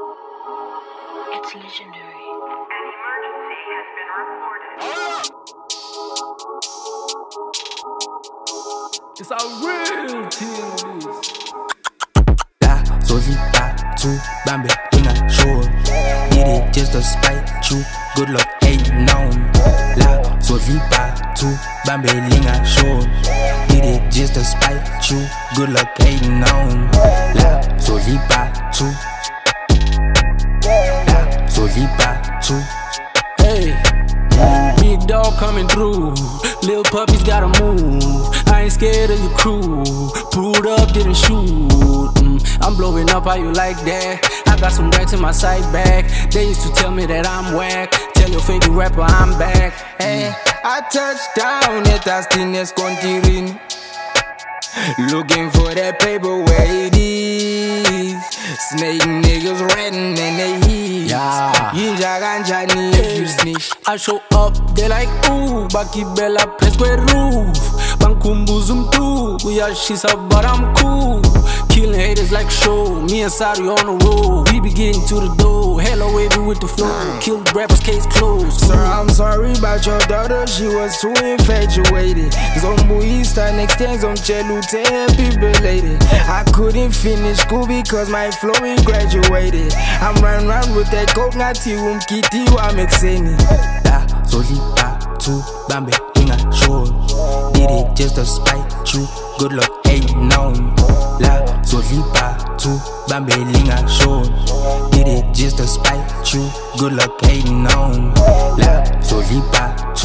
It's legendary. An emergency has been reported. It's a real thing, this. La solita to Bambi Linga show. Did it just to spite you. Good luck ain't known. La solita to Bambi Linga show. Did it just to spite you. Good luck ain't known. La solita to. La solita to. Hey, big dog coming through. Little puppies gotta move. I ain't scared of your crew. Pulled up, didn't shoot. I'm blowing up, how you like that? I got some racks in my side bag. They used to tell me that I'm whack. Tell your favorite rapper I'm back. Hey, I touched down at Astines Continent. Looking for that paper where it is. Snake niggas ratting and they heat. Yeah. You jaganjani if you snitch. I show up, they like ooh. Baki Bella press square roof. Bankumbu zoom through. Yeah, she's up, but I'm cool. Killing haters like show. Me and Sari on the road. We be getting to the door. Hello, wavy with the flow. Killed rappers, case closed. Sir, I'm sorry about your daughter. She was too infatuated. Zombu Easter next time Zomchelu to happy belated. I couldn't finish school because my flow ain't graduated. I'm running around with that coke ngati umkiti wa mexeni. La solita to Bambi Linga show. Did it just to spite you. Good luck ain't known. La solita to Bambi Linga show. Did it just to spite you. Good luck ain't known. La solita to.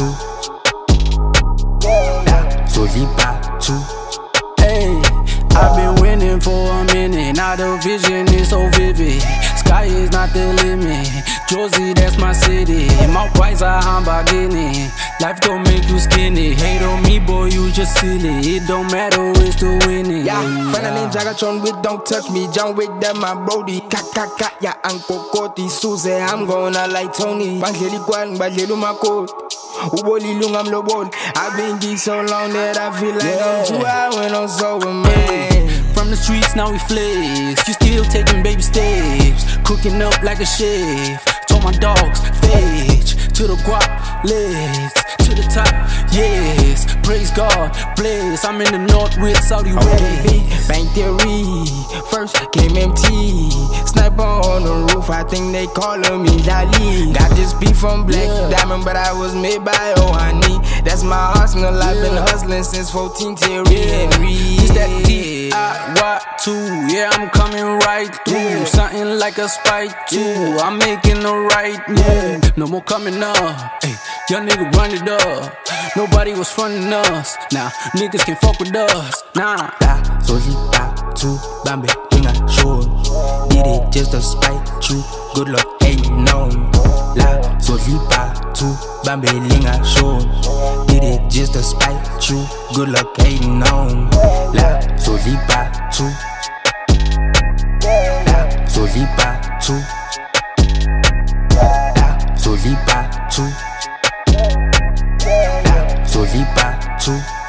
La solita to. Hey, I've been winning for a minute. Now the vision is so vivid. Sky is not the limit. Josie, that's my city. My price are Lamborghini. Life don't make you skinny. Hate on me, boy, you just silly. It don't matter, it's to winning. Yeah, finally Jagatron with don't touch me. John Wick, that my brody. Kakaka, yeah, Uncle Koti. Suze, I'm gonna like Tony. Bangeli Kwan, Bajelu Mako. Uboli lung, I'm low ball. I've been geek so long that I feel like I'm too high when I'm sober, man. From the streets, now we flex. You still taking baby steps. Cooking up like a chef. Told my dogs, fetch. To the guap, legs. To the top, yes. Praise God, bless. I'm in the north with Saudi West. Bank theory, first came empty. Sniper on the roof, I think they callin' me Dali. Got this beef from Black Diamond, but I was made by Ohani. That's my arsenal, I've been hustling since 14 Terry Henry. It's that DIY2, yeah, I'm coming right through. Something like a spike too. I'm making the right move. No more coming up, hey, young nigga run it up. Nobody was frontin' us, now niggas can fuck with us, nah. La solita to Bambi Linga show. Did it just to spite you. Good luck ain't known. La solita to Bambi Linga show. Did it just to spite you. Good luck ain't known. La solita to. La solita to. La solita to. La solita to.